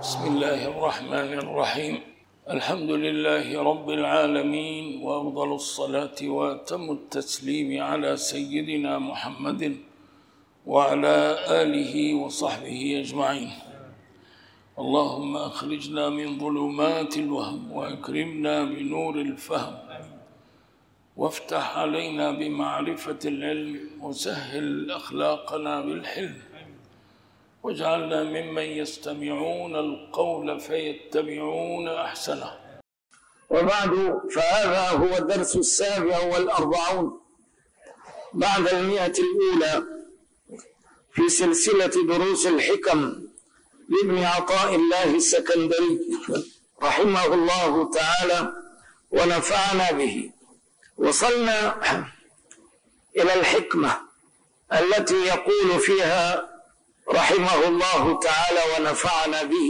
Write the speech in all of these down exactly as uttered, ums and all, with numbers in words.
بسم الله الرحمن الرحيم. الحمد لله رب العالمين، وأفضل الصلاة وأتم التسليم على سيدنا محمد وعلى آله وصحبه أجمعين. اللهم أخرجنا من ظلمات الوهم وأكرمنا بنور الفهم، وافتح علينا بمعرفة العلم، وسهل أخلاقنا بالحلم، واجعلنا ممن يستمعون القول فيتبعون أحسنه. وبعد، فهذا هو الدرس السابع والأربعون بعد المئة الأولى في سلسلة دروس الحكم لابن عطاء الله السكندري رحمه الله تعالى ونفعنا به. وصلنا إلى الحكمة التي يقول فيها رحمه الله تعالى ونفعنا به: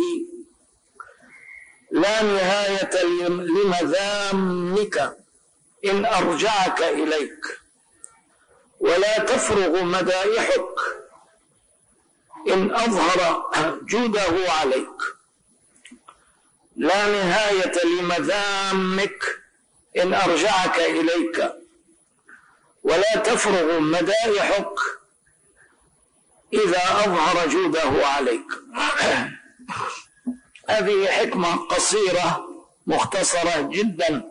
لا نهاية لمذامك إن أرجعك إليك، ولا تفرغ مدائحك إن أظهر جوده عليك. لا نهاية لمذامك إن أرجعك إليك، ولا تفرغ مدائحك إذا أظهر جوده عليك. هذه حكمة قصيرة مختصرة جدا،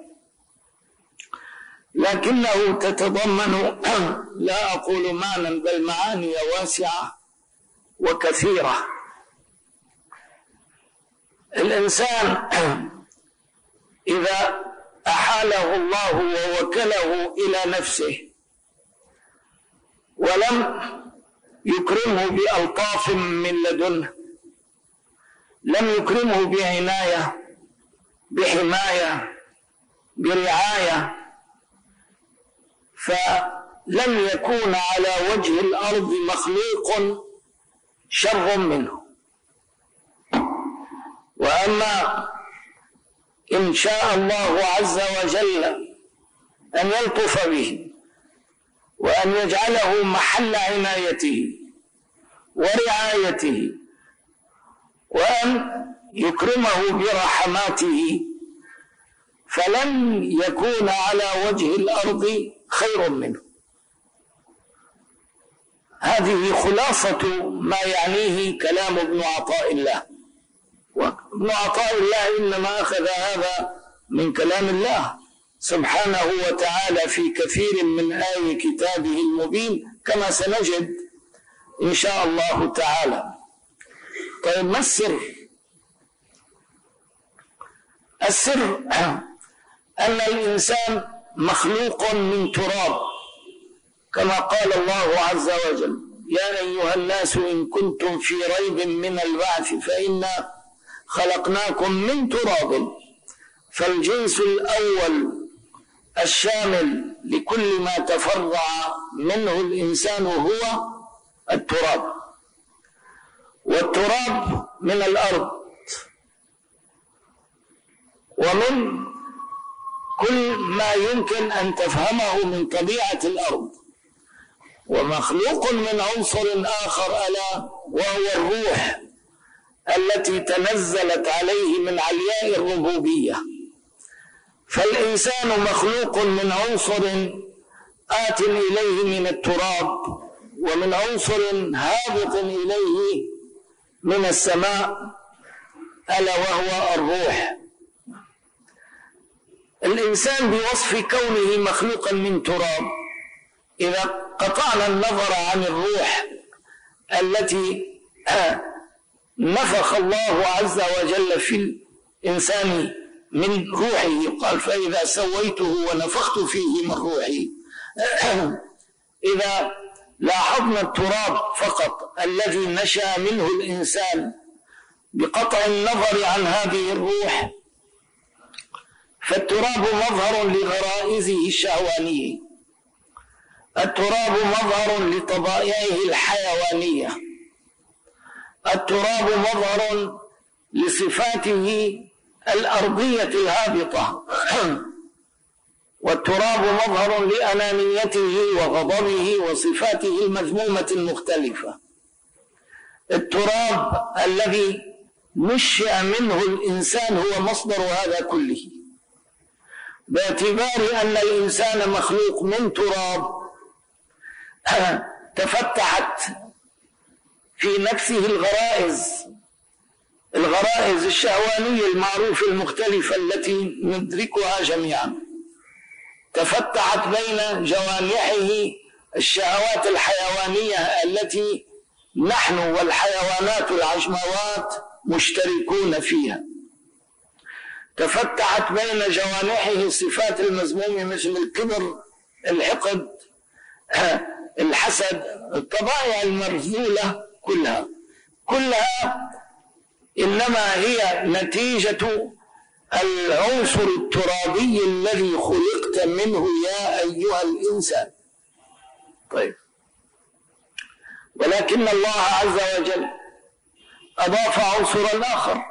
لكنه تتضمن لا أقول معنى بل معاني واسعة وكثيرة. الإنسان إذا أحاله الله ووكله إلى نفسه ولم يكرمه بألطاف من لدنه، لم يكرمه بعناية، بحماية، برعاية، فلم يكون على وجه الأرض مخلوق شر منه. وأما إن شاء الله عز وجل أن يلطف به وأن يجعله محل عنايته ورعايته وأن يكرمه برحماته، فلن يكون على وجه الأرض خير منه. هذه خلاصة ما يعنيه كلام ابن عطاء الله. وابن عطاء الله إنما أخذ هذا من كلام الله سبحانه وتعالى في كثير من آي كتابه المبين، كما سنجد إن شاء الله تعالى. طيب، ما السر؟ السر أن الإنسان مخلوق من تراب، كما قال الله عز وجل: يا أيها الناس إن كنتم في ريب من البعث فإنا خلقناكم من تراب. فالجنس الأول الشامل لكل ما تفرع منه الإنسان هو التراب، والتراب من الأرض ومن كل ما يمكن أن تفهمه من طبيعة الأرض، ومخلوق من عنصر آخر ألا وهو الروح التي تنزلت عليه من علياء الربوبية. فالإنسان مخلوق من عنصر آت إليه من التراب، ومن عنصر هابط إليه من السماء ألا وهو الروح. الإنسان بوصف كونه مخلوقا من تراب، إذا قطعنا النظر عن الروح التي نفخ الله عز وجل في الإنسان من روحه، قال: فإذا سويته ونفخت فيه من روحي. إذا لاحظنا التراب فقط الذي نشأ منه الإنسان بقطع النظر عن هذه الروح، فالتراب مظهر لغرائزه الشهوانية، التراب مظهر لطبائعه الحيوانية، التراب مظهر لصفاته الأرضية الهابطة، والتراب مظهر لأنانيته وغضبه وصفاته المذمومة المختلفة. التراب الذي نشأ منه الإنسان هو مصدر هذا كله، باعتبار أن الإنسان مخلوق من تراب تفتحت في نفسه الغرائز الغرائز الشهوانية المعروفة المختلفة التي ندركها جميعا، تفتحت بين جوانحه الشهوات الحيوانية التي نحن والحيوانات العجموات مشتركون فيها، تفتحت بين جوانحه صفات المذمومة مثل الكبر، الحقد، الحسد، الطبائع المرذولة كلها كلها إنما هي نتيجة العنصر الترابي الذي خلقت منه يا أيها الإنسان. طيب، ولكن الله عز وجل أضاف عنصرا آخر.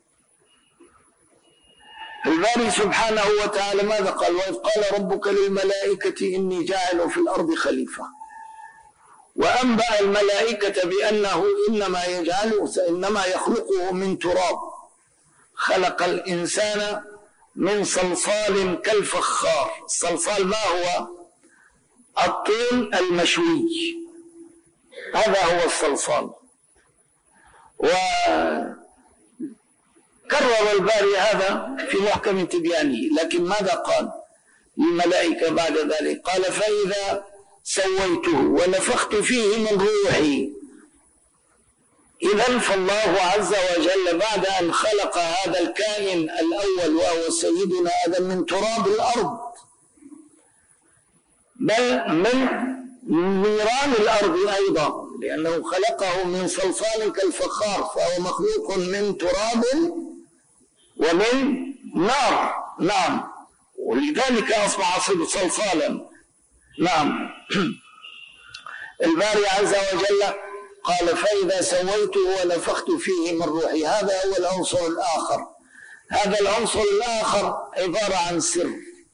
الباري سبحانه وتعالى ماذا قال؟ وإذ قال ربك للملائكة إني جاعل في الأرض خليفة، وأنبأ الملائكة بأنه إنما يجعله إنما يخلقه من تراب، خلق الإنسان من صلصال كالفخار. الصلصال ما هو؟ الطين المشوي، هذا هو الصلصال. وكرر الباري هذا في محكم تبيانه، لكن ماذا قال للملائكة بعد ذلك؟ قال فإذا سويته ونفخت فيه من روحي. إذن فالله عز وجل بعد أن خلق هذا الكائن الأول وهو سيدنا آدم من تراب الأرض، بل من نيران الأرض أيضا، لأنه خلقه من صلصال كالفخار، فهو مخلوق من تراب ومن نار. نعم، ولذلك أصبح صلصالا. نعم. الباري عز وجل قال فإذا سويته ونفخت فيه من روحي. هذا هو العنصر الآخر. هذا العنصر الآخر عبارة عن سر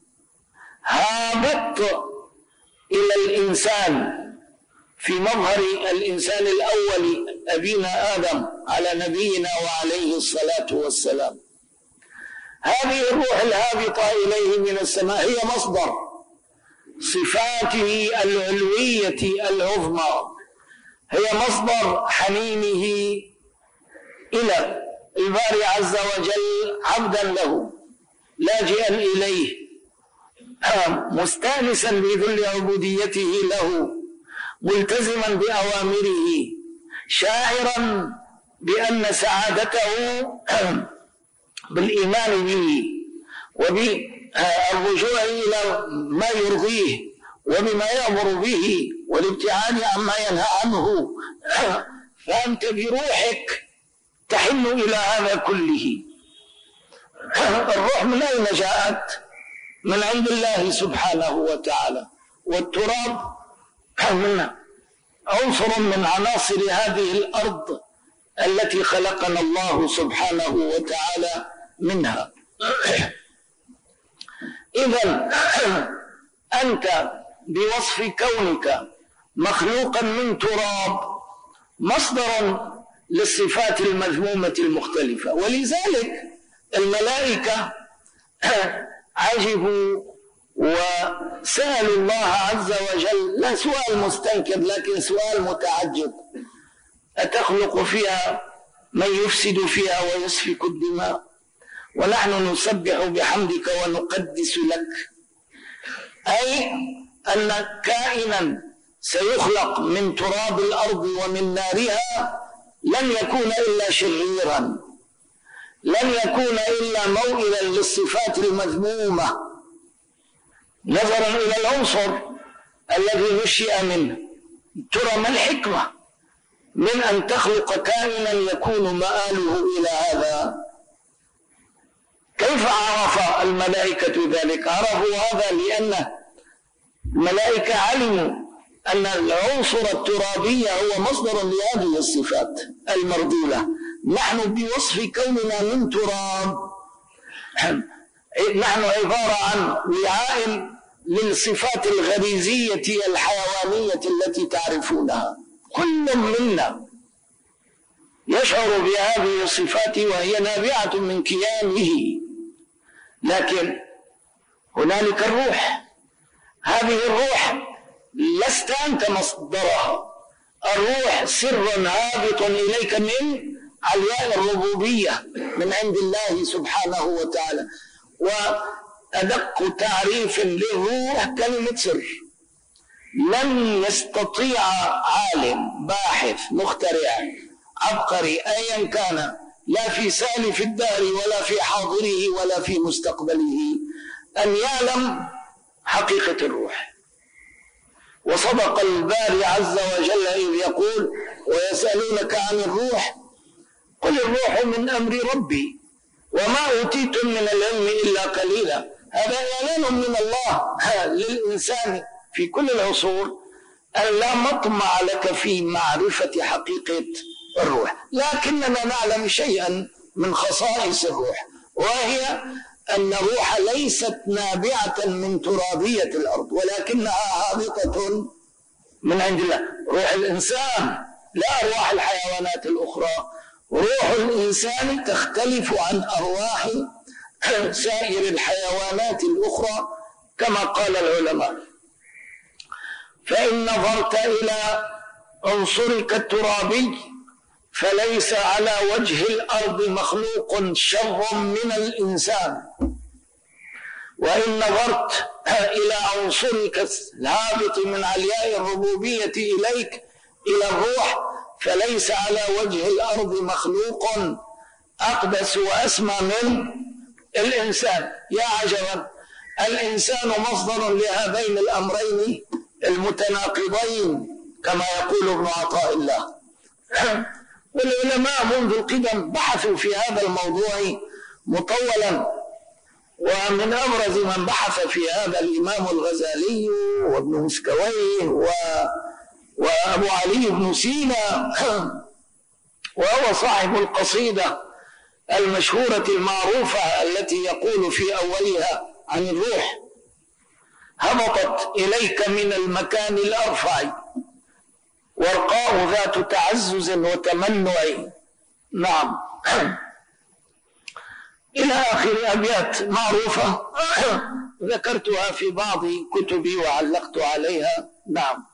هابط إلى الإنسان في مظهر الإنسان الأول أبينا آدم على نبينا وعليه الصلاة والسلام. هذه الروح الهابطة إليه من السماء هي مصدر صفاته العلوية العظمى، هي مصدر حنينه إلى الباري عز وجل، عبدا له لاجئا إليه، مستانسا بذل عبوديته له، ملتزما بأوامره، شاعرا بأن سعادته بالإيمان به وبالرجوع إلى ما يرضيه وبما يأمر به والابتعاد عما ينهى عنه. فأنت بروحك تحن إلى هذا كله. الروح من أين جاءت؟ من عند الله سبحانه وتعالى، والتراب من عنصر من عناصر هذه الأرض التي خلقنا الله سبحانه وتعالى منها. إذن أنت بوصف كونك مخلوقا من تراب مصدر للصفات المذمومة المختلفة، ولذلك الملائكة عجبوا وسألوا الله عز وجل، لا سؤال مستنكر لكن سؤال متعجب: أتخلق فيها من يفسد فيها ويسفك الدماء ونحن نسبح بحمدك ونقدس لك؟ أي أن كائنا سيخلق من تراب الأرض ومن نارها لن يكون إلا شريرا، لن يكون إلا موئلا للصفات المذمومة، نظرا إلى العنصر الذي نشئ منه. ترى ما الحكمة من أن تخلق كائنا يكون مآله إلى هذا؟ كيف عرف الملائكة ذلك؟ عرفوا هذا لأن الملائكة علموا أن العنصر الترابي هو مصدر لهذه الصفات المرذولة. نحن بوصف كوننا من تراب نحن عبارة عن وعاء للصفات الغريزية الحيوانية التي تعرفونها. كل منا يشعر بهذه الصفات وهي نابعة من كيانه. لكن هنالك الروح، هذه الروح لست أنت مصدرها، الروح سر هابط إليك من علياء الربوبية من عند الله سبحانه وتعالى. وأدق تعريف للروح كلمة سر. لن يستطيع عالم باحث مخترع عبقري أيا كان، لا في سالف الدهر ولا في حاضره ولا في مستقبله، أن يعلم حقيقة الروح. وصدق الباري عز وجل إذ يقول: ويسألونك عن الروح قل الروح من أمر ربي وما أوتيتم من العلم إلا قليلا. هذا إعلان من الله للإنسان في كل العصور أن لا مطمع لك في معرفة حقيقة الروح، لكننا نعلم شيئا من خصائص الروح، وهي أن الروح ليست نابعة من ترابية الأرض ولكنها هابطة من عند الله. روح الإنسان لا أرواح الحيوانات الأخرى، روح الإنسان تختلف عن أرواح سائر الحيوانات الأخرى كما قال العلماء. فإن نظرت إلى عنصرك الترابي فليس على وجه الأرض مخلوق شر من الإنسان، وإن نظرت إلى عنصرك الهابط من علياء الربوبية إليك إلى الروح فليس على وجه الأرض مخلوق أقدس وأسمى من الإنسان. يا عجبا، الإنسان مصدر لهذين الأمرين المتناقضين كما يقول ابن عطاء الله. والعلماء منذ القدم بحثوا في هذا الموضوع مطولا، ومن أبرز من بحث في هذا الإمام الغزالي وابن مسكويه و... وأبو علي بن سينا، وهو صاحب القصيدة المشهورة المعروفة التي يقول في أولها عن الروح: هبطت إليك من المكان الأرفع ورقاء ذات تعزز وتمنع. نعم، إلى آخر أبيات معروفة ذكرتها في بعض كتبي وعلقت عليها. نعم،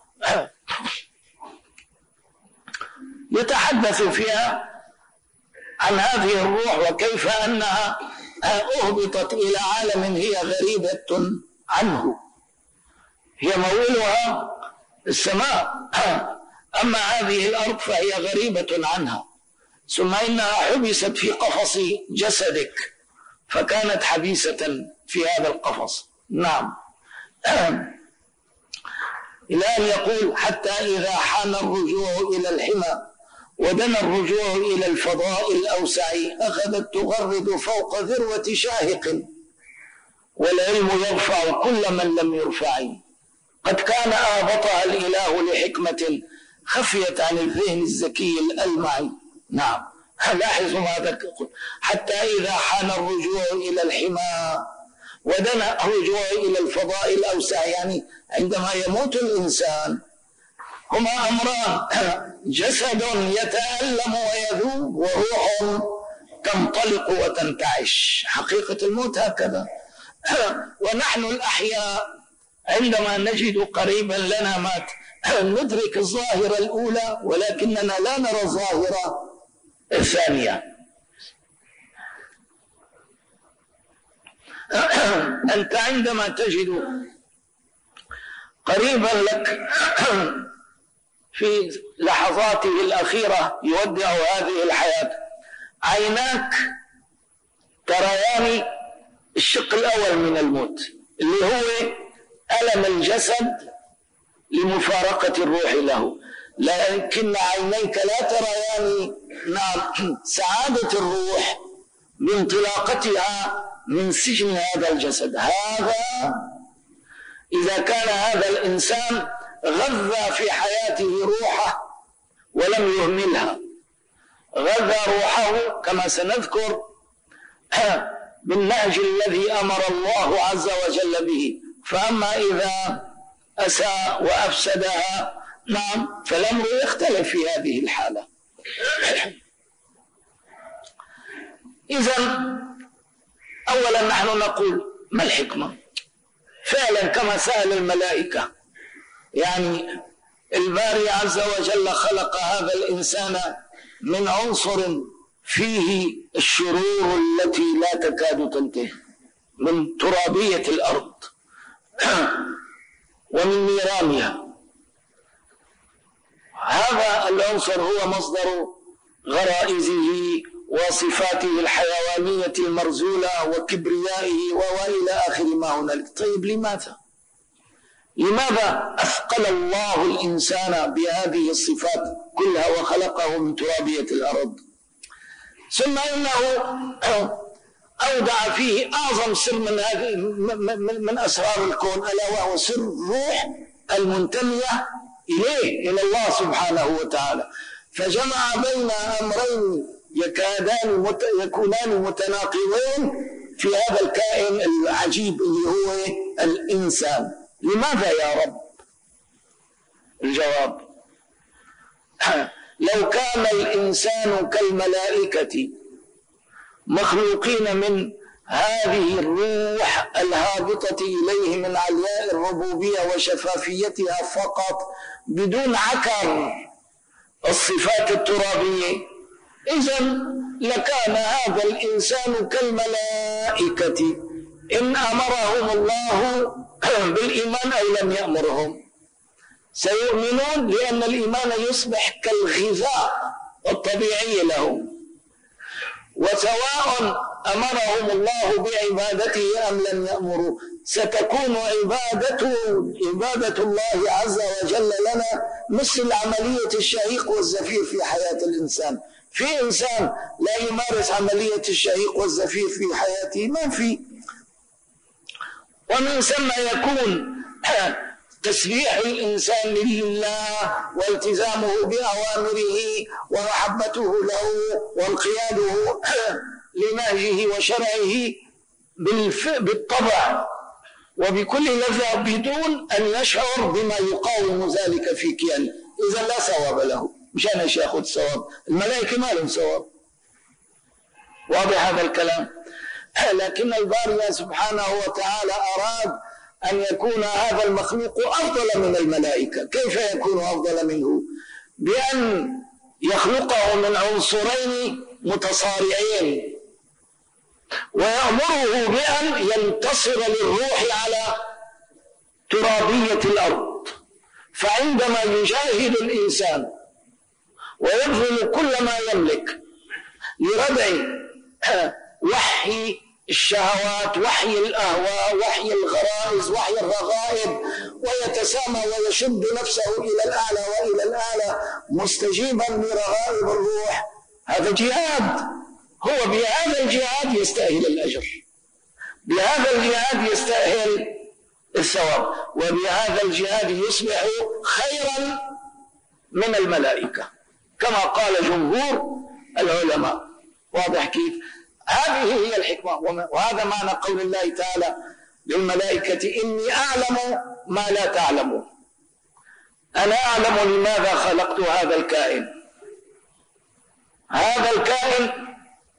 يتحدث فيها عن هذه الروح وكيف أنها أهبطت إلى عالم هي غريبة عنه، هي موئلها السماء، أما هذه الأرض فهي غريبة عنها. ثم إنها حبست في قفص جسدك فكانت حبيسة في هذا القفص. نعم، إلى أن يقول: حتى إذا حان الرجوع إلى الحمى ودنا الرجوع إلى الفضاء الأوسع أخذت تغرد فوق ذروة شاهق والعلم يرفع كل من لم يرفع. قد كان آبطها الإله لحكمة خفيت عن الذهن الذكي الألمع. نعم، لاحظوا ماذا يقول: حتى إذا حان الرجوع إلى الحمى ودنا الرجوع إلى الفضاء الأوسع، يعني عندما يموت الإنسان هما أمران: جسد يتألم ويذوب، وروح تنطلق وتنتعش. حقيقة الموت هكذا. ونحن الأحياء عندما نجد قريبا لنا مات ندرك الظاهرة الأولى ولكننا لا نرى الظاهرة الثانية. أنت عندما تجد قريبا لك في لحظاته الأخيرة يودع هذه الحياة، عيناك تريان الشق الأول من الموت اللي هو ألم الجسد لمفارقة الروح له، لكن عينيك لا تريان نعم سعادة الروح بانطلاقتها من سجن هذا الجسد. هذا إذا كان هذا الإنسان غذى في حياته روحه ولم يهملها، غذى روحه كما سنذكر بالنهج الذي أمر الله عز وجل به. فأما إذا أساء وأفسدها نعم فالأمر يختلف في هذه الحالة. إذن أولا نحن نقول ما الحكمة؟ فعلا كما سأل الملائكة، يعني الباري عز وجل خلق هذا الإنسان من عنصر فيه الشرور التي لا تكاد تنتهي، من ترابية الأرض ومن نيرانها. هذا العنصر هو مصدر غرائزه وصفاته الحيوانية المرزولة وكبريائه وإلى آخر ما هنالك. طيب لماذا؟ لماذا أثقل الله الإنسان بهذه الصفات كلها وخلقه من ترابية الأرض؟ ثم إنه أودع فيه أعظم سر من هذه من أسرار الكون، ألا وهو سر الروح المنتمية إليه، إلى الله سبحانه وتعالى. فجمع بين أمرين يكادان مت... يكونان متناقضين في هذا الكائن العجيب اللي هو الإنسان. لماذا يا رب؟ الجواب: لو كان الإنسان كالملائكة مخلوقين من هذه الروح الهابطة إليه من علياء الربوبية وشفافيتها فقط بدون عكر الصفات الترابية، إذن لكان هذا الإنسان كالملائكة إن أمرهم الله بالإيمان أو لم يأمرهم سيؤمنون، لأن الإيمان يصبح كالغذاء الطبيعي لهم. وسواء أمرهم الله بعبادته أم لم يأمروا ستكون عبادته عبادة الله عز وجل لنا مثل عملية الشهيق والزفير في حياة الإنسان. في إنسان لا يمارس عملية الشهيق والزفير في حياته؟ ما في. ومن ثم يكون تسبيح الإنسان لله والتزامه بأوامره ومحبته له وانقياده لنهجه وشرعه بالطبع وبكل لذة بدون أن يشعر بما يقاوم ذلك في كيانه، إذا لا ثواب له. مشان ايش ياخذ ثواب؟ الملائكة ما لهم ثواب. واضح هذا الكلام؟ لكن الباري سبحانه وتعالى أراد أن يكون هذا المخلوق أفضل من الملائكة. كيف يكون أفضل منه؟ بأن يخلقه من عنصرين متصارعين ويأمره بأن ينتصر للروح على ترابية الأرض. فعندما يجاهد الإنسان ويبذل كل ما يملك لردع وحي الشهوات، وحي الأهواء، وحي الغرائز، وحي الرغائب، ويتسامى ويشد نفسه إلى الأعلى وإلى الأعلى مستجيبا لرغائب الروح، هذا جهاد. هو بهذا الجهاد يستاهل الأجر، بهذا الجهاد يستاهل الثواب، وبهذا الجهاد يصبح خيرا من الملائكة كما قال جمهور العلماء. واضح كيف؟ هذه هي الحكمة، وهذا معنى قول الله تعالى للملائكة: إني أعلم ما لا تعلمون. أنا أعلم لماذا خلقت هذا الكائن. هذا الكائن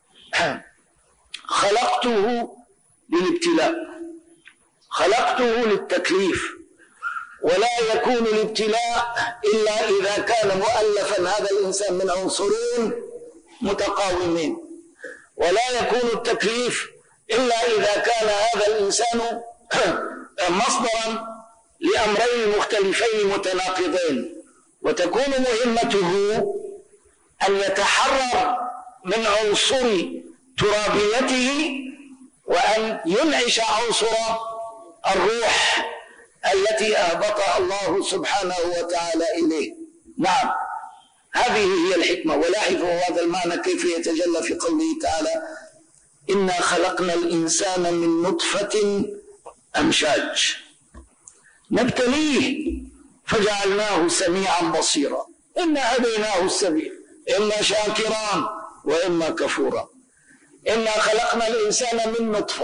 خلقته للابتلاء، خلقته للتكليف، ولا يكون الابتلاء إلا إذا كان مؤلفا هذا الإنسان من عنصرين متقاومين، ولا يكون التكليف إلا إذا كان هذا الإنسان مصدرا لأمرين مختلفين متناقضين، وتكون مهمته أن يتحرر من عنصر ترابيته وأن ينعش عنصر الروح التي أهبطها الله سبحانه وتعالى إليه. نعم، هذه هي الحكمة. ولاحظوا هذا المعنى كيف يتجلى في قوله تعالى: إنا خلقنا الإنسان من نطفة أمشاج نبتليه فجعلناه سميعا بصيرا إنا هديناه السبيل إما شاكرا وإما كفورا. إنا خلقنا الإنسان من نطفة.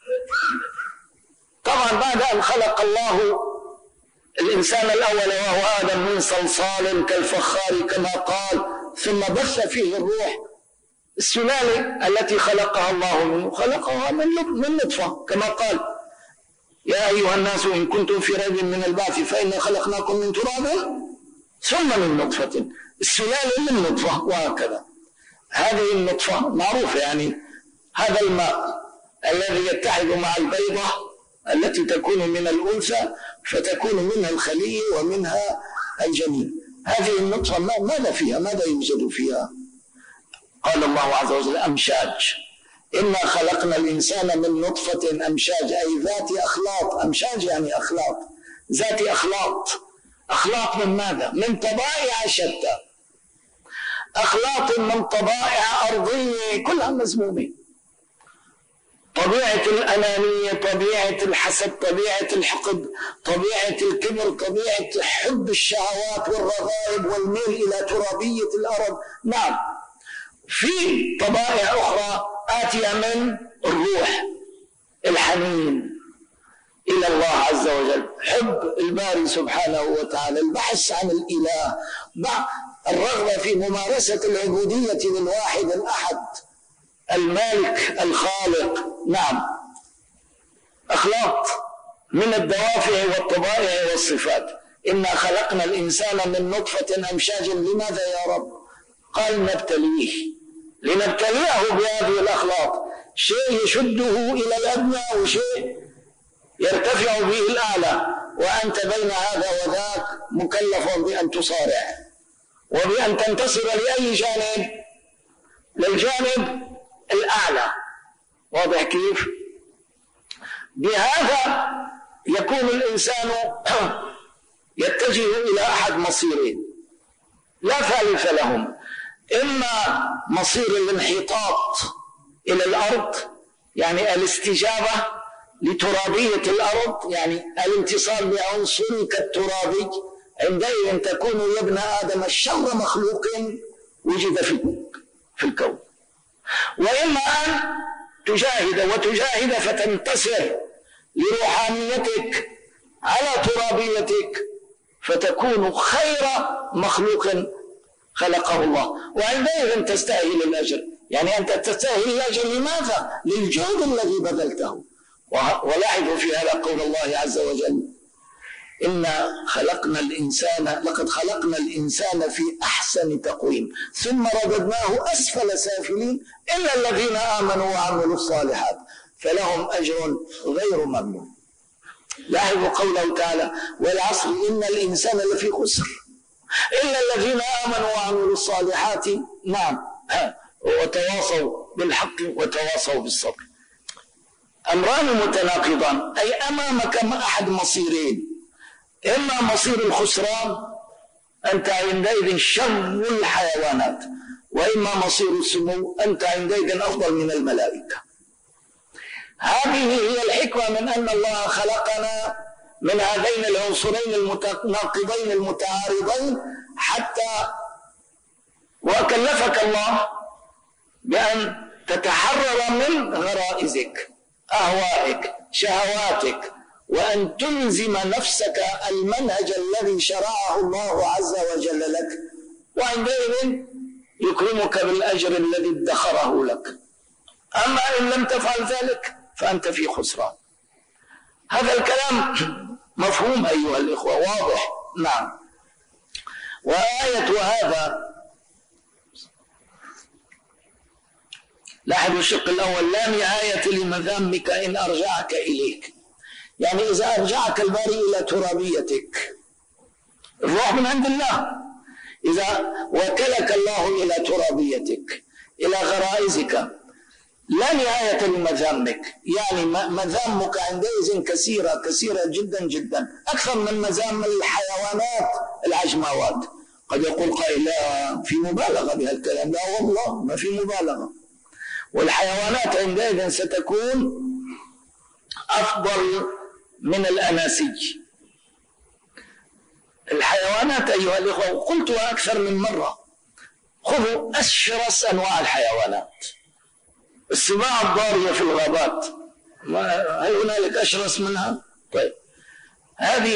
طبعا بعد أن خلق الله الإنسان الأول وهو آدم من صلصال كالفخار كما قال، ثم بث فيه الروح السلالة التي خلقها الله منه خلقها من نطفة، كما قال: يا أيها الناس إن كنتم في ريب من البعث فإنا خلقناكم من تراب ثم من نطفة. السلالة من نطفة، وهكذا. هذه النطفة معروفة، يعني هذا الماء الذي يتحد مع البيضة التي تكون من الأنثى فتكون منها الخلية ومنها الجنين. هذه النطفة ماذا فيها؟ ماذا يوجد فيها؟ قال الله عز وجل: أمشاج. إنا خلقنا الإنسان من نطفة أمشاج، أي ذات أخلاط. أمشاج يعني أخلاط، ذات أخلاط. أخلاط من ماذا؟ من طبائع شتى، أخلاط من طبائع أرضية كلها مذمومة. طبيعة الأنانية، طبيعة الحسد، طبيعة الحقد، طبيعة الكبر، طبيعة حب الشهوات والرغائب والميل إلى ترابية الأرض. نعم، في طبائع أخرى آتية من الروح، الحنين إلى الله عز وجل، حب الباري سبحانه وتعالى، البحث عن الإله، الرغبة في ممارسة العبودية للواحد الأحد المالك الخالق. نعم، أخلاق من الدوافع والطبائع والصفات. إنا خلقنا الإنسان من نطفة أمشاج. لماذا يا رب؟ قال: نبتليه، لنبتليه بهذه الأخلاق، شيء يشده إلى الأدنى وشيء يرتفع به الأعلى، وأنت بين هذا وذاك مكلف بأن تصارع وبأن تنتصر لأي جانب؟ للجانب الأعلى. واضح كيف؟ بهذا يكون الإنسان يتجه إلى أحد مصيرين لا ثالث لهم: إما مصير الانحطاط إلى الأرض، يعني الاستجابة لترابية الأرض، يعني الانتصال بعنصرك الترابي. عندئذ تكون يا ابن آدم الشر مخلوق وجد في الكون. وإما أن تجاهد وتجاهد فتنتصر لروحانيتك على ترابيتك فتكون خير مخلوق خلقه الله، وعندئذ تستاهل الأجر. يعني أنت تستاهل الأجر لماذا؟ للجهد الذي بذلته. ولاحظوا في هذا قول الله عز وجل: إنا خلقنا الإنسان لقد خلقنا الإنسان في أحسن تقويم ثم رددناه أسفل سافلين إلا الذين آمنوا وعملوا الصالحات فلهم أجر غير ممنون. لاحظوا قوله تعالى: والعصر إن الإنسان لفي خسر إلا الذين آمنوا وعملوا الصالحات. نعم، وتواصوا بالحق وتواصوا بالصبر. أمران متناقضان، أي أمامك أحد مصيرين: إما مصير الخسران، أنت عندئذ شر الحيوانات، وإما مصير السمو، أنت عندئذ أفضل من الملائكة. هذه هي الحكمة من أن الله خلقنا من هذين العنصرين المتناقضين المتعارضين، حتى وكلفك الله بأن تتحرر من غرائزك، أهوائك، شهواتك، وأن تلزم نفسك المنهج الذي شرعه الله عز وجل لك، وعندئذ يكرمك بالأجر الذي ادخره لك. أما إن لم تفعل ذلك فأنت في خسران. هذا الكلام مفهوم أيها الإخوة، واضح؟ نعم. وآية هذا، لاحظوا الشق الأول: لا نهاية لمذامك إن أرجعك إليك. يعني إذا أرجعك الباري إلى ترابيتك، الروح من عند الله، إذا وكلك الله إلى ترابيتك، إلى غرائزك، لا نهاية لمذامك. يعني مذامك عندئذ كثيرة كثيرة جدا جدا، أكثر من مذام الحيوانات العجماوات. قد يقول قائل: لا، في مبالغة بهالكلام. لا والله، ما في مبالغة. والحيوانات عندئذ ستكون أفضل من الأناسيج. الحيوانات أيها الإخوة، قلتها أكثر من مرة، خذوا أشرس أنواع الحيوانات، السباع الضارية في الغابات، هل هنالك أشرس منها؟ طيب، هذه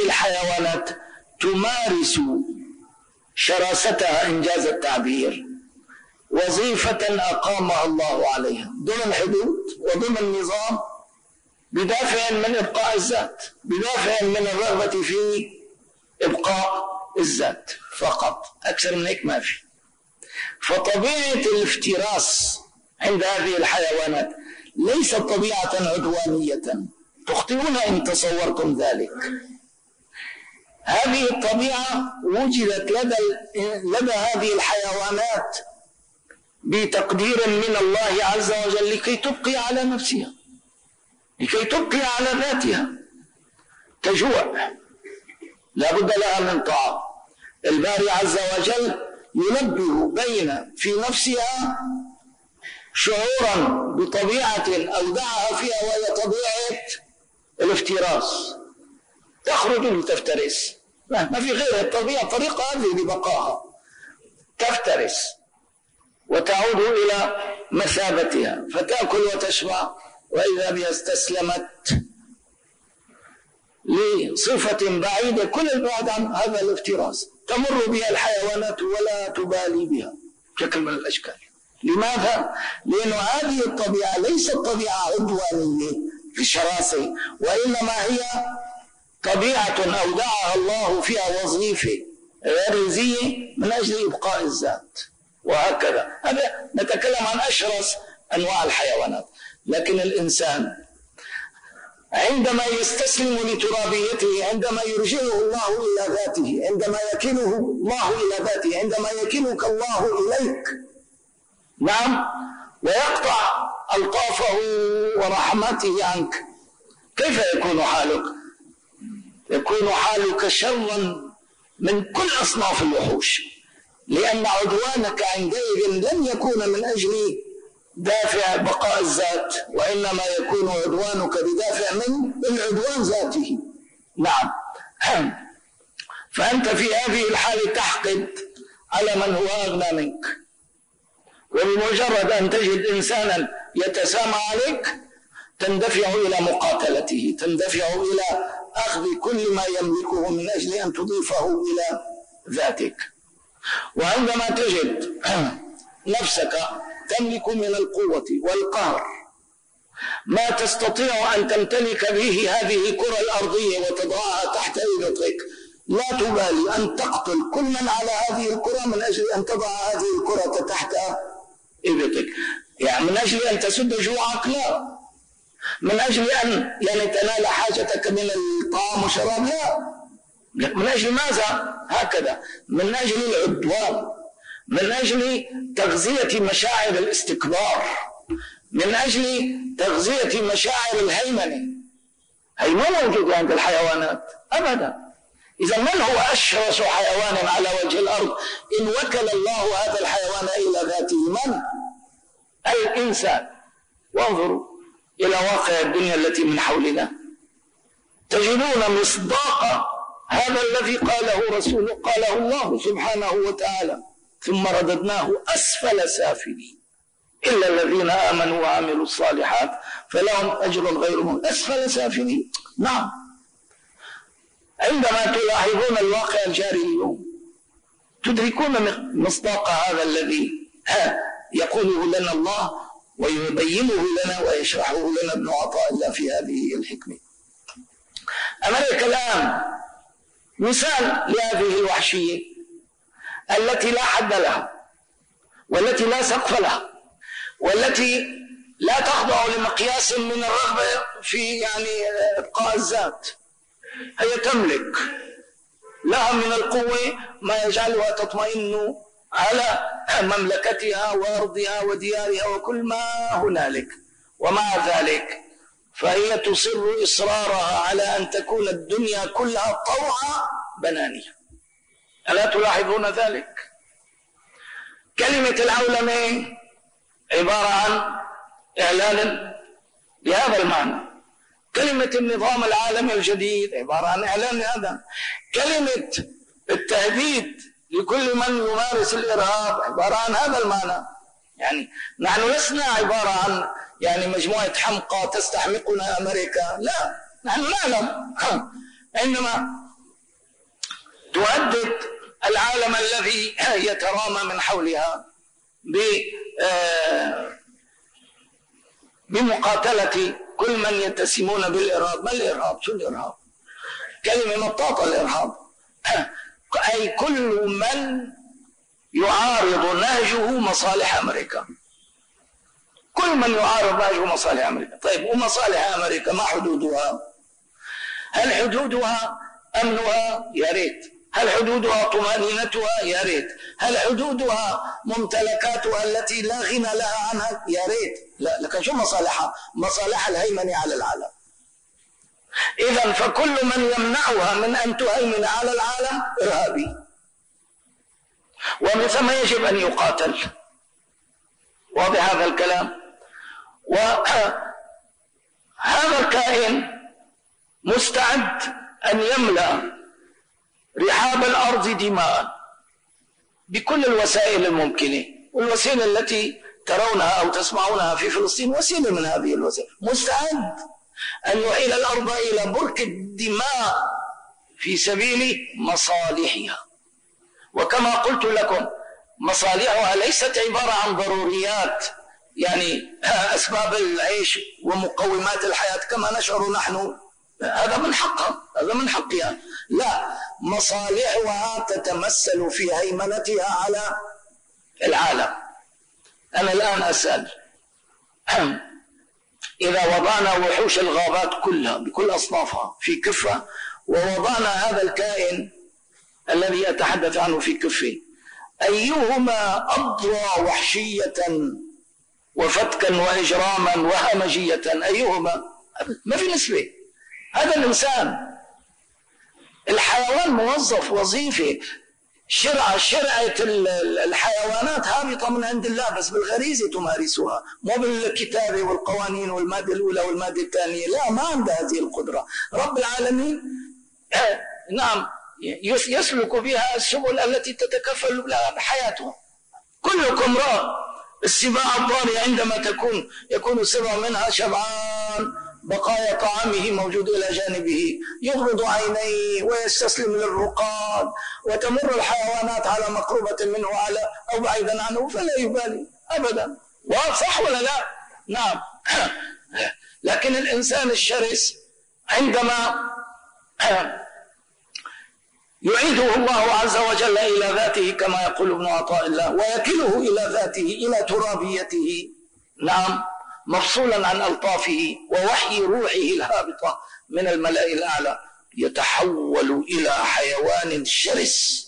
وظيفة أقامها الله عليها ضمن حدود وضمن نظام، بدافع من إبقاء الذات، بدافع من الرغبة في إبقاء الذات فقط، أكثر من هيك ما في. فطبيعة الافتراس عند هذه الحيوانات ليست طبيعة عدوانية، تخطئون إن تصورتم ذلك. هذه الطبيعة وجدت لدى, لدى هذه الحيوانات بتقدير من الله عز وجل لكي تبقي على نفسها، لكي تبقي على ذاتها. تجوع لا بد لها من طعام، الباري عز وجل ينبه بين في نفسها شعورا بطبيعة أودعها فيها وهي طبيعة الافتراس، تخرج لتفترس، ما في غير الطبيعة طريقة هذه لبقائها، تفترس وتعود إلى مثابتها فتأكل وتشبع، وإذا بها استسلمت لصفة بعيدة كل البعد عن هذا الافتراس، تمر بها الحيوانات ولا تبالي بها بشكل من الأشكال. لماذا؟ لأن هذه الطبيعة ليست طبيعة عدوانية في الشراسة، وإنما هي طبيعة أودعها الله فيها وظيفة غريزية من أجل إبقاء الذات، وهكذا. هذا نتكلم عن أشرس أنواع الحيوانات. لكن الإنسان عندما يستسلم لترابيته، عندما يرجعه الله إلى ذاته، عندما يكله الله إلى ذاته، عندما يكلك الله إليك، نعم، ويقطع ألطافه ورحمته عنك، كيف يكون حالك؟ يكون حالك شرا من كل أصناف الوحوش، لأن عدوانك عندئذ لن يكون من أجل دافع بقاء الذات، وإنما يكون عدوانك بدافع من العدوان ذاته. نعم. فأنت في هذه الحالة تحقد على من هو أغنى منك، وبمجرد أن تجد إنسانا يتسامى عليك تندفع إلى مقاتلته، تندفع إلى أخذ كل ما يملكه من أجل أن تضيفه إلى ذاتك. وعندما تجد نفسك تملك من القوة والقهر ما تستطيع أن تمتلك به هذه الكرة الأرضية وتضعها تحت إيدك، لا تبالي أن تقتل كل من على هذه الكرة من أجل أن تضع هذه الكرة تحت إيدك، يعني من أجل أن تسد جوعك، لا، من أجل أن يعني تنال حاجتك من الطعام والشراب، لا، من أجل ماذا؟ هكذا، من أجل العدوان، من أجل تغذية مشاعر الاستكبار، من أجل تغذية مشاعر الهيمنة. هي ما موجودة عند الحيوانات أبدا. إذا من هو أشرس حيوان على وجه الأرض إن وكل الله هذا الحيوان إلى ذاته؟ من؟ الإنسان. وانظروا إلى واقع الدنيا التي من حولنا، تجدون مصداق هذا الذي قاله رسوله، قاله الله سبحانه وتعالى: ثم رددناه أسفل سافلين إلا الذين آمنوا وعملوا الصالحات فلهم أجر غير ممنون. أسفل سافلين، نعم. عندما تلاحظون الواقع الجاري اليوم تدركون مصداق هذا الذي يقوله لنا الله ويبينه لنا ويشرحه لنا ابن عطاء الله في هذه الحكمة. أمريكا الآن مثال لهذه الوحشية التي لا حد لها، والتي لا سقف لها، والتي لا تخضع لمقياس من الرغبة في يعني إبقاء الذات. هي تملك، لها من القوة ما يجعلها تطمئن على مملكتها وأرضها وديارها وكل ما هنالك، ومع ذلك فهي تصر إصرارها على أن تكون الدنيا كلها طوع بنانها. ألا تلاحظون ذلك؟ كلمة العولمة عبارة عن إعلان بهذا المعنى، كلمة النظام العالمي الجديد عبارة عن إعلان هذا، كلمة التهديد لكل من يمارس الإرهاب عبارة عن هذا المعنى. يعني نحن لسنا عبارة عن يعني مجموعة حمقى تستحمقنا أمريكا، لا، نحن نعلم عندما تهدد العالم الذي يترامى من حولها بمقاتلة كل من يتسمون بالإرهاب. ما الإرهاب؟ شو الإرهاب؟ كلمة مطاطة الإرهاب، أي كل من يعارض نهجه مصالح أمريكا، كل من يعارض نهجه مصالح أمريكا. طيب ومصالح أمريكا ما حدودها؟ هل حدودها أمنها؟ يا ريت. هل حدودها طمأنينتها؟ يا ريت. هل حدودها ممتلكاتها التي لا غنى لها عنها؟ يا ريت. لا، لكن شو مصالحها؟ مصالح الهيمنة على العالم. إذا فكل من يمنعها من أن تهيمن على العالم إرهابي، ومن ثم يجب أن يقاتل. واضح هذا الكلام؟ وهذا الكائن مستعد أن يملأ رحاب الأرض دماء بكل الوسائل الممكنة، والوسيلة التي ترونها أو تسمعونها في فلسطين وسيلة من هذه الوسائل. مستعد أن يحيل الأرض إلى بركة دماء في سبيل مصالحها. وكما قلت لكم مصالحها ليست عبارة عن ضروريات، يعني أسباب العيش ومقومات الحياة كما نشعر نحن، هذا من حقها، هذا من حقها. لا، مصالحها تتمثل في هيمنتها على العالم. أنا الآن أسأل، إذا وضعنا وحوش الغابات كلها بكل أصنافها في كفة، ووضعنا هذا الكائن الذي أتحدث عنه في كفة، أيهما أضرى وحشية وفتكا وإجراما وهمجية؟ أيهما؟ ما في نسبة. هذا الإنسان، الحيوان موظف وظيفة، شرعة شرعة الحيوانات هابطة من عند الله، بس بالغريزة تمارسها، مو بالكتابة والقوانين والمادة الأولى والمادة الثانية. لا، ما عندها هذه القدرة. رب العالمين نعم يسلك بها السبل التي تتكفل لها بحياتها. كلكم راء. السباع الضاري عندما تكون يكون السبع منها شبعان، بقايا طعامه موجود إلى جانبه، يغمض عينيه ويستسلم للرقاد، وتمر الحيوانات على مقربة منه على أو بعيدا عنه فلا يبالي أبدا. صح ولا لا؟ نعم. لكن الإنسان الشرس عندما يعيده الله عز وجل إلى ذاته كما يقول ابن عطاء الله، ويكله إلى ذاته، إلى ترابيته، نعم، مفصولا عن ألطافه ووحي روحه الهابطة من الملأ الأعلى، يتحول إلى حيوان شرس.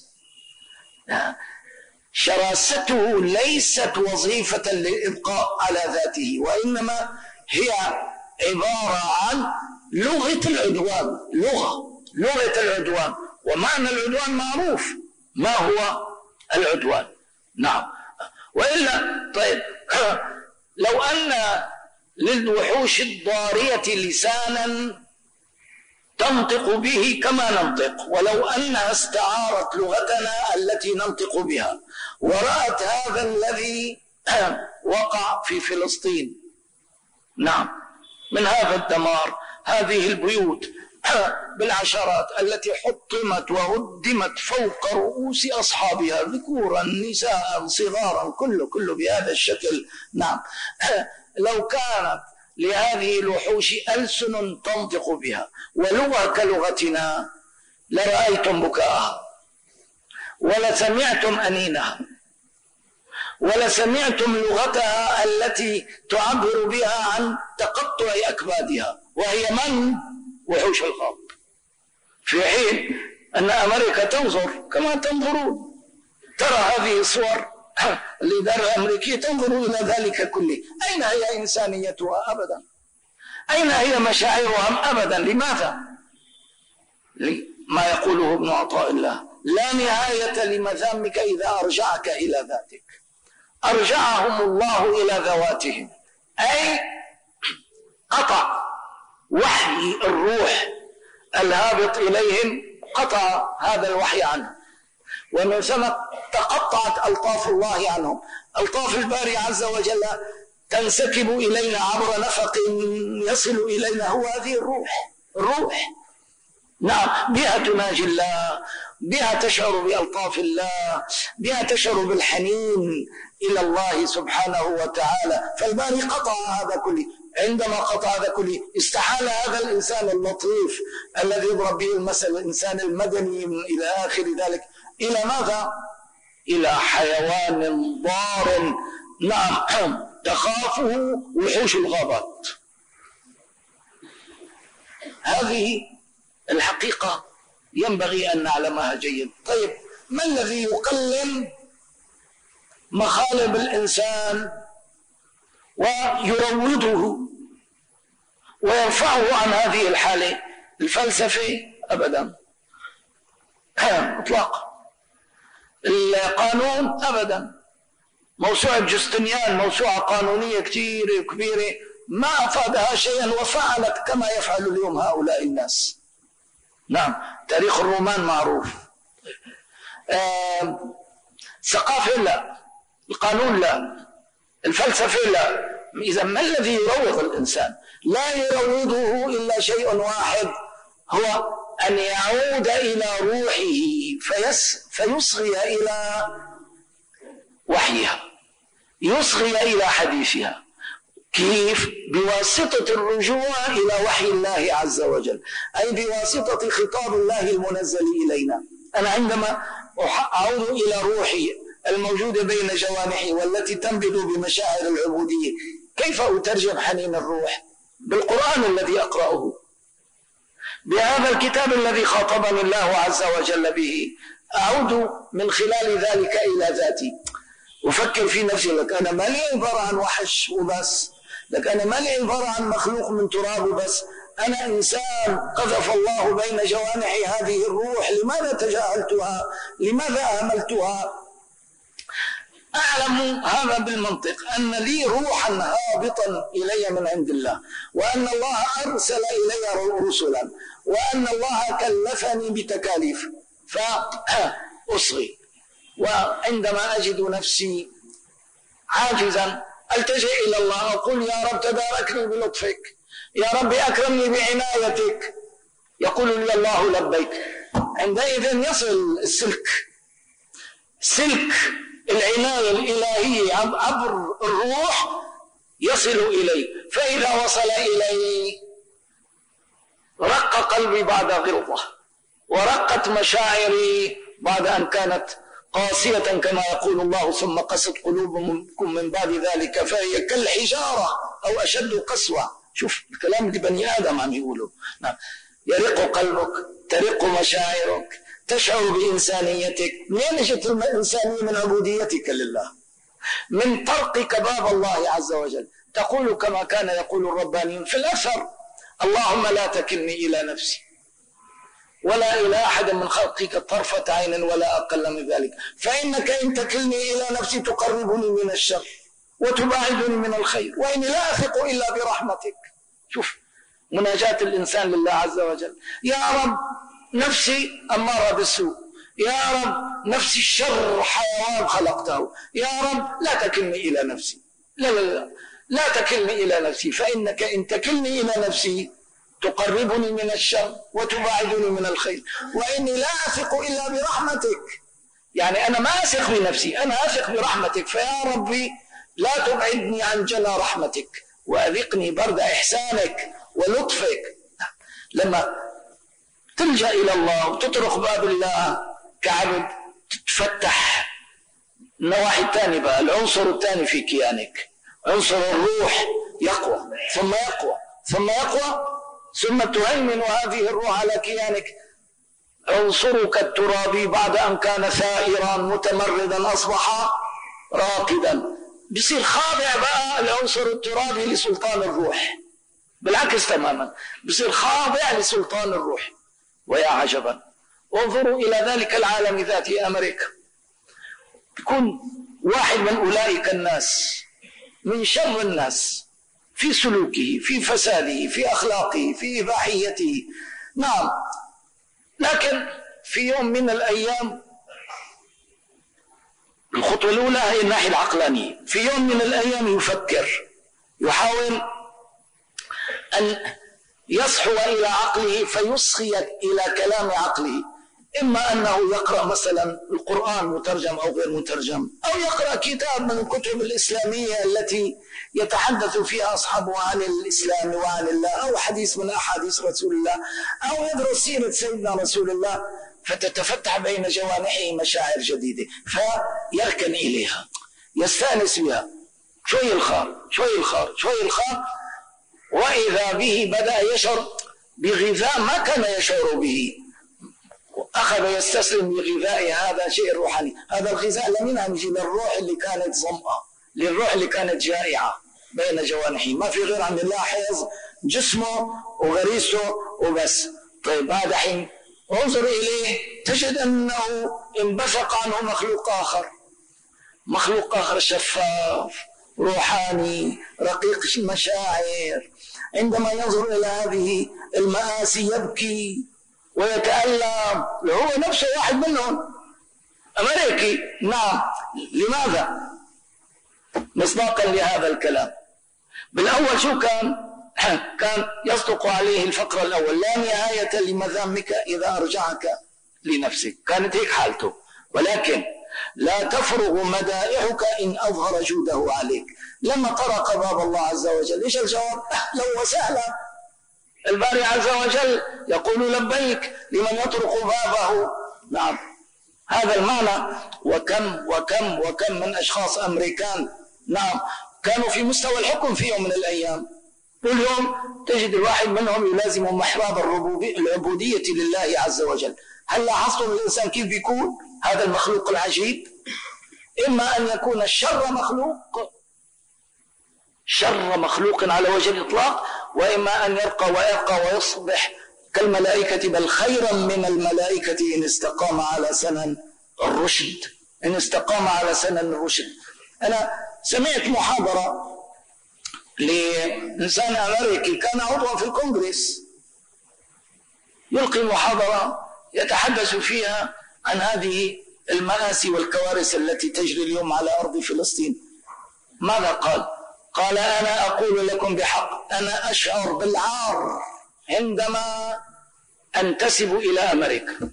شراسته ليست وظيفة للإبقاء على ذاته، وإنما هي عبارة عن لغة العدوان. لغة لغة العدوان، ومعنى العدوان معروف. ما هو العدوان؟ نعم. وإلا طيب لو أن للوحوش الضارية لسانا تنطق به كما ننطق، ولو أنها استعارت لغتنا التي ننطق بها ورأت هذا الذي وقع في فلسطين، نعم، من هذا الدمار، هذه البيوت بالعشرات التي حطمت وهدمت فوق رؤوس أصحابها، ذكورا نساء صغارا، كله كله بهذا الشكل، نعم، لو كانت لهذه الوحوش ألسن تنطق بها ولغة كلغتنا لرأيتم بكاءها، ولسمعتم أنينها، ولسمعتم لغتها التي تعبر بها عن تقطع أكبادها، وهي من؟ وحوش الغاب. في حين أن أمريكا تنظر كما تنظرون، ترى هذه الصور الإدارة الأمريكية تنظر إلى ذلك كله. أين هي إنسانيتها؟ أبدا. أين هي مشاعرها؟ أبدا. لماذا؟ ما يقوله ابن عطاء الله: لا نهاية لمذامك إذا أرجعك إلى ذاتك. أرجعهم الله إلى ذواتهم، أي قطع وحي الروح الهابط إليهم، قطع هذا الوحي عنهم، ومن ثم تقطعت ألطاف الله عنهم. ألطاف الباري عز وجل تنسكب إلينا عبر نفق يصل إلينا، هو هذه الروح. الروح نعم، بها تناجي الله، بها تشعر بألطاف الله، بها تشعر بالحنين إلى الله سبحانه وتعالى. فالباري قطع هذا كله. عندما قطع هذا كله استحال هذا الإنسان اللطيف الذي يضرب به المثل، الإنسان المدني إلى آخر ذلك، إلى ماذا؟ إلى حيوان ضار، نعم، تخافه وحوش الغابات. هذه الحقيقة ينبغي أن نعلمها جيد. طيب، ما الذي يقلل مخالب الإنسان ويروضه ويرفعه عن هذه الحالة؟ الفلسفة؟ أبدا، إطلاقا. القانون؟ أبدا. موسوعة جستنيان موسوعة قانونية كثير كبيرة ما أفادها شيئا وفعلت كما يفعل اليوم هؤلاء الناس. نعم، تاريخ الرومان معروف. آه، ثقافة لا، القانون لا، الفلسفة لا. إذا ما الذي يروض الإنسان؟ لا يروضه إلا شيء واحد، هو أن يعود إلى روحه فيس فيصغي إلى وحيها، يصغي إلى حديثها. كيف؟ بواسطة الرجوع إلى وحي الله عز وجل، أي بواسطة خطاب الله المنزل إلينا. أنا عندما أعود إلى روحي الموجودة بين جوانحي والتي تنبض بمشاعر العبودية، كيف أترجم حنين الروح؟ بالقرآن الذي أقرأه، بهذا الكتاب الذي خاطبني الله عز وجل به. أعود من خلال ذلك إلى ذاتي، أفكر في نفسي، لك أنا ما لي عبارة عن وحش وبس، لك أنا ما لي عبارة عن مخلوق من تراب وبس، أنا إنسان قذف الله بين جوانحي هذه الروح. لماذا تجاهلتها؟ لماذا أهملتها؟ أعلم هذا بالمنطق، أن لي روحا هابطا إلي من عند الله، وأن الله أرسل إلي رسلا، وأن الله كلفني بتكاليف، فأصغي. وعندما أجد نفسي عاجزا ألتجئ إلى الله، أقول يا رب تباركني بلطفك، يا رب أكرمني بعنايتك، يقول لي الله لبيك. عندئذ يصل السلك، سلك العناية الإلهية عبر الروح يصل إلي. فإذا وصل إلي رق قلبي بعد غلظة، ورقت مشاعري بعد أن كانت قاسية كما يقول الله، ثم قست قلوبكم من بعد ذلك فهي كالحجارة أو أشد قسوة. شوف الكلام اللي بني آدم عم يقوله. نعم، يرق قلبك، ترق مشاعرك، تشعر بإنسانيتك. منين اجت الإنسانية؟ من عبوديتك لله، من طرقك باب الله عز وجل. تقول كما كان يقول الربانيون في الأثر: اللهم لا تكلني إلى نفسي ولا إلى أحد من خلقك طرفة عين ولا أقل من ذلك، فإنك إن تكلني إلى نفسي تقربني من الشر وتباعدني من الخير، وإني لا أثق إلا برحمتك. شوف مناجاة الإنسان لله عز وجل: يا رب نفسي أمارة بالسوء، يا رب نفسي الشر حيوان خلقته، يا رب لا تكلني إلى نفسي، لا لا لا لا تكلني إلى نفسي، فإنك إن تكلني إلى نفسي تقربني من الشر وتباعدني من الخير، وإني لا أثق إلا برحمتك. يعني أنا ما أثق بنفسي، أنا أثق برحمتك، فيا ربي لا تبعدني عن جنى رحمتك وأذقني برد إحسانك ولطفك. لما تلجأ إلى الله وتطرق باب الله كعبد تتفتح النواحي الثانية بقى، العنصر الثاني في كيانك، عنصر الروح يقوى ثم يقوى ثم يقوى ثم تهيمن هذه الروح على كيانك. عنصرك الترابي بعد أن كان ثائرا متمردا أصبح راقدا، بصير خاضع بقى العنصر الترابي لسلطان الروح، بالعكس تماما، بصير خاضع لسلطان الروح. ويا عجبا، انظروا إلى ذلك العالم ذاتي أمريكا، يكون واحد من أولئك الناس من شر الناس في سلوكه، في فساده، في أخلاقه، في إباحيته، نعم، لكن في يوم من الأيام، الخطوة الأولى هي الناحية العقلانية، في يوم من الأيام يفكر، يحاول أن يصحو إلى عقله فيصغي إلى كلام عقله، إما أنه يقرأ مثلا القرآن مترجم أو غير مترجم، أو يقرأ كتاب من الكتب الإسلامية التي يتحدث فيها أصحابه عن الإسلام وعن الله، أو حديث من أحاديث رسول الله، أو يدرس سيرة سيدنا رسول الله، فتتفتح بين جوانحه مشاعر جديدة فيركن إليها، يستأنس بها، شوي الخار شوي الخار شوي الخار، وإذا به بدأ يشعر بغذاء ما كان يشعر به، أخذ يستسلم لغذاء هذا شيء روحاني. هذا الغذاء لم ينهج للروح اللي كانت ظمأة، للروح اللي كانت جائعة بين جوانحه، ما في غير عن الله حيظ جسمه وغريزته وبس. طيب بعد حين انظر إليه تجد أنه انبثق عنه مخلوق آخر، مخلوق آخر شفاف روحاني رقيق المشاعر. عندما ينظر إلى هذه المآسي يبكي ويتألم، هو نفسه واحد منهم أمريكي. نعم، لماذا؟ مصداقا لهذا الكلام. بالأول شو كان؟ كان يصدق عليه الفقرة الأول: لا نهاية لمذامك إذا أرجعك لنفسك. كانت هيك حالته، ولكن لا تفرغ مدائحك إن أظهر جوده عليك. لما طرق باب الله عز وجل إيش الجواب؟ أهلا وسهلا. الباري عز وجل يقول لبيك لمن يطرق بابه. نعم، هذا المعنى. وكم وكم وكم من أشخاص أمريكان نعم كانوا في مستوى الحكم في يوم من الأيام، كل يوم تجد الواحد منهم يلازم محراب العبودية لله عز وجل. هل لاحظتم الإنسان كيف بيكون هذا المخلوق العجيب؟ إما أن يكون الشر مخلوق شر مخلوق على وجه الإطلاق، وإما أن يرقى ويرقى ويصبح كالملائكة، بل خيرا من الملائكة إن استقام على سنن الرشد إن استقام على سنن الرشد. أنا سمعت محاضرة لإنسان أمريكي كان عضوا في الكونغرس، يلقي محاضرة يتحدث فيها عن هذه المآسي والكوارث التي تجري اليوم على أرض فلسطين. ماذا قال؟ قال: أنا أقول لكم بحق، أنا أشعر بالعار عندما أنتسب إلى أمريكا،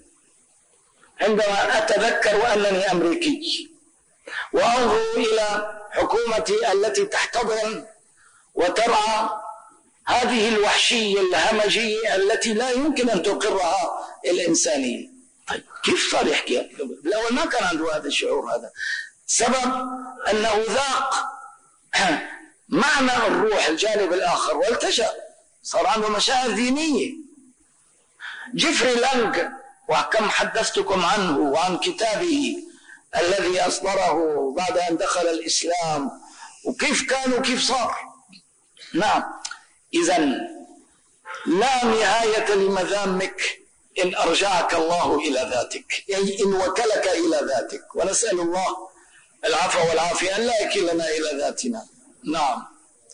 عندما أتذكر أنني أمريكي وأنظر إلى حكومتي التي تحتضن وترعى هذه الوحشية الهمجية التي لا يمكن أن تقرها الإنسانية. طيب كيف صار يحكي؟ بالأول ما كان عنده هذا الشعور. هذا سبب أنه ذاق معنى الروح الجانب الآخر والتجأ، صار عنده مشاعر دينية. جيفري لانغ، وكم حدثتكم عنه وعن كتابه الذي أصدره بعد أن دخل الإسلام، وكيف كان وكيف صار. نعم، إذن لا نهاية لمذامك إن أرجعك الله إلى ذاتك، أي إن وكلك إلى ذاتك، ونسأل الله العفو والعافية أن لا يكلنا إلى ذاتنا. نعم،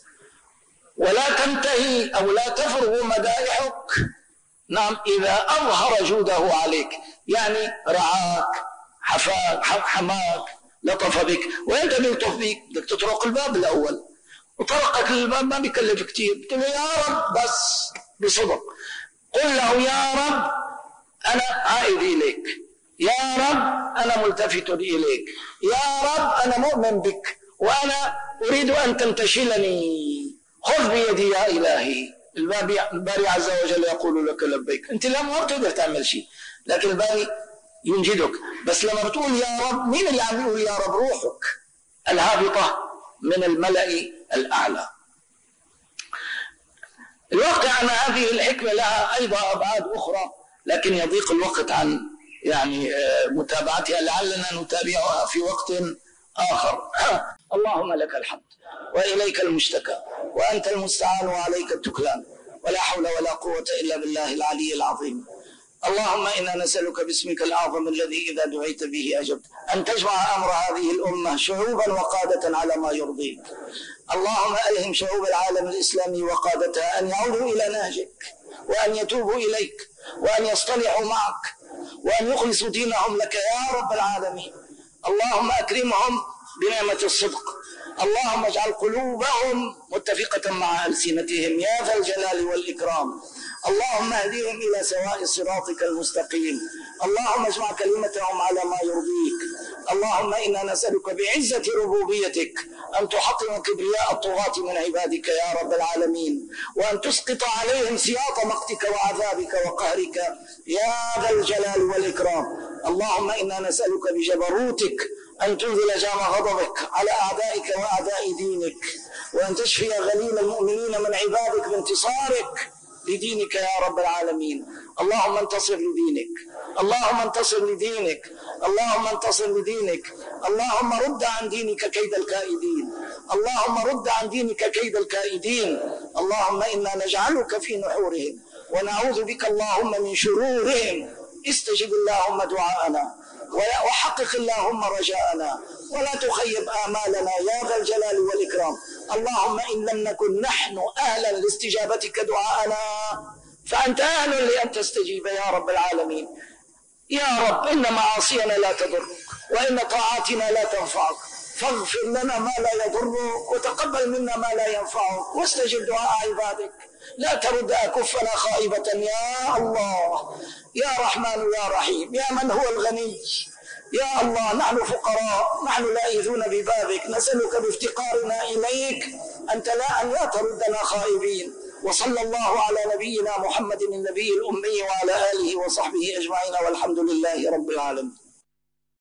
ولا تنتهي أو لا تفرغ مدائحك نعم إذا أظهر جوده عليك، يعني رعاك، حفاك، حماك، لطف بك. وأنت بيلطف بك بدك تطرق الباب الأول، وطرقك للباب ما بيكلف كتير، بتقول يا رب بس بصدق، قل له يا رب أنا عائد إليك، يا رب أنا ملتفت إليك، يا رب أنا مؤمن بك وأنا أريد أن تنتشلني، خذ بيدي يا إلهي. الباري عز وجل يقول لك لبيك. أنت لا ما بتقدر تعمل شيء، لكن الباري ينجدك. بس لما بتقول يا رب، مين اللي عم يقول يا رب؟ روحك الهابطة من الملأ الأعلى. الواقع أن هذه الحكمة لها أيضا أبعاد أخرى، لكن يضيق الوقت عن يعني متابعتها، لعلنا نتابعها في وقت آخر. اللهم لك الحمد وإليك المشتكى وأنت المستعان وعليك التكلان، ولا حول ولا قوة إلا بالله العلي العظيم. اللهم إنا نسألك باسمك الأعظم الذي إذا دعيت به أجبت أن تجمع أمر هذه الأمة شعوبا وقادة على ما يرضيك. اللهم ألهم شعوب العالم الإسلامي وقادتها أن يعودوا إلى نهجك، وأن يتوبوا إليك، وأن يصطلحوا معك، وأن يخلصوا دينهم لك يا رب العالمين. اللهم أكرمهم بنعمة الصدق، اللهم اجعل قلوبهم متفقة مع ألسنتهم يا ذا الجلال والإكرام. اللهم اهدهم إلى سواء صراطك المستقيم. اللهم اجمع كلمتهم على ما يرضيك. اللهم إنا نسألك بعزة ربوبيتك أن تحطم كبرياء الطغاة من عبادك يا رب العالمين، وأن تسقط عليهم سياط مقتك وعذابك وقهرك يا ذا الجلال والإكرام. اللهم إنا نسألك بجبروتك أن تنزل جام غضبك على أعدائك وأعداء دينك، وأن تشفي غليل المؤمنين من عبادك بانتصارك لدينك يا رب العالمين. اللهم انتصر لدينك، اللهم انتصر لدينك، اللهم انتصر لدينك. اللهم رد عن دينك كيد الكائدين، اللهم رد عن دينك كيد الكائدين. اللهم إنا نجعلك في نحورهم ونعوذ بك اللهم من شرورهم. استجب اللهم دعاءنا وحقق اللهم رجاءنا ولا تخيب آمالنا يا ذا الجلال والإكرام. اللهم إن لم نكن نحن أهلا لاستجابتك دعاءنا فأنت أهل لأن تستجيب يا رب العالمين. يا رب إن معاصينا لا تضرك وإن طاعاتنا لا تنفعك، فاغفر لنا ما لا يضرك وتقبل منا ما لا ينفعك واستجب دعاء عبادك. لا ترد أكفنا خائبة يا الله يا رحمن يا رحيم يا من هو الغني. يا الله نحن فقراء، نحن لائذون ببابك، نسألك بافتقارنا إليك أنت لا أن لا تردنا خائبين. وصلى الله على نبينا محمد النبي الأمي وعلى آله وصحبه أجمعين والحمد لله رب العالمين.